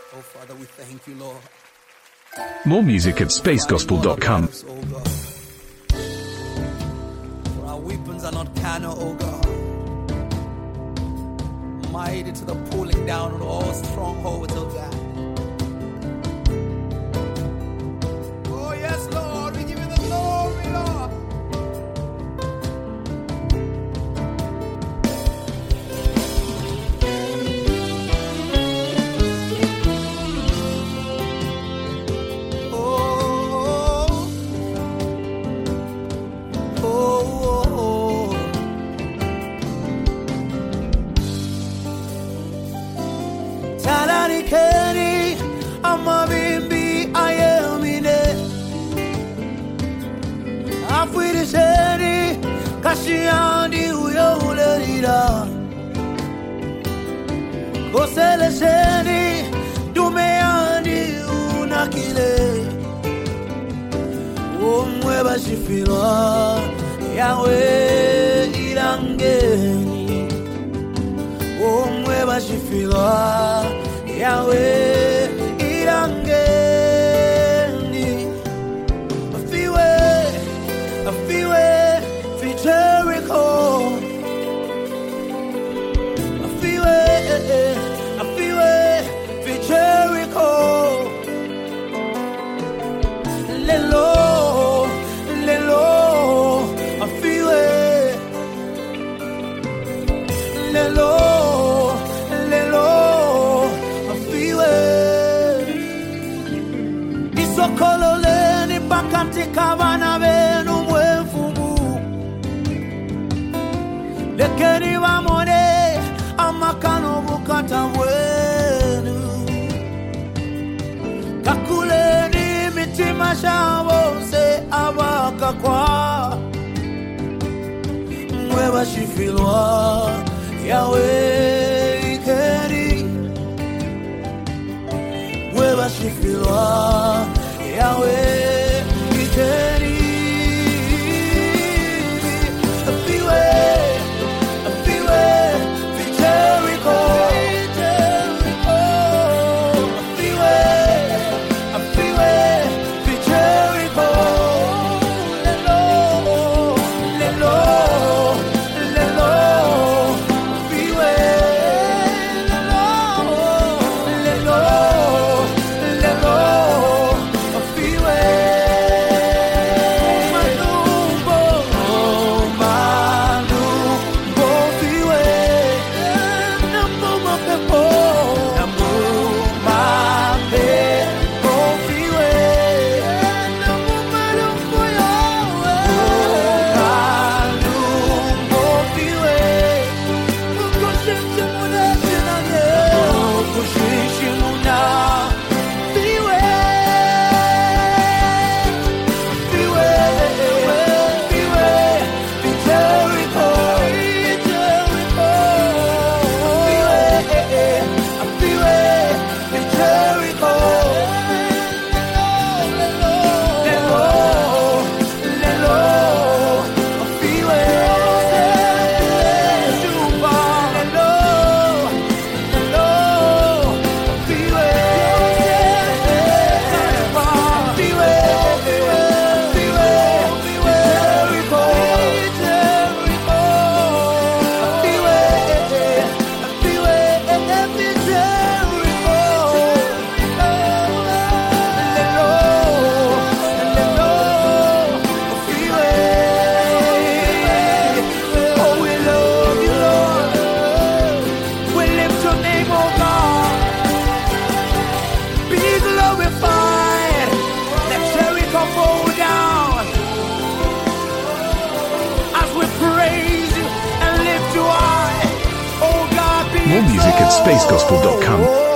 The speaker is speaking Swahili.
Oh, Father, we thank you, Lord. More music at spacegospel.com. Oh, God. For our weapons are not carnal, oh God. Mighty to the pulling down of all strongholds, oh God. Oh, yes, Lord, we give you the glory, Lord. Kashiandi uyoulelila Kosele sheni Dumeandi unakile Umwe bashifilwa Yahweh ilangeni Umwe bashifilwa Yahweh ilangeni Afiwe Jericho, I feel it, for Jericho. Lelo, I feel it. Lelo, I feel it. Isokolo ni bakati kabana benu mwefumu. Lekeni wamone amakano bukata wenu Kakuleni mitima shabo se abaka kwa Mweba shifilwa Yahweh ikeri Mweba shifilwa Yahweh ikeri More music at spacegospel.com.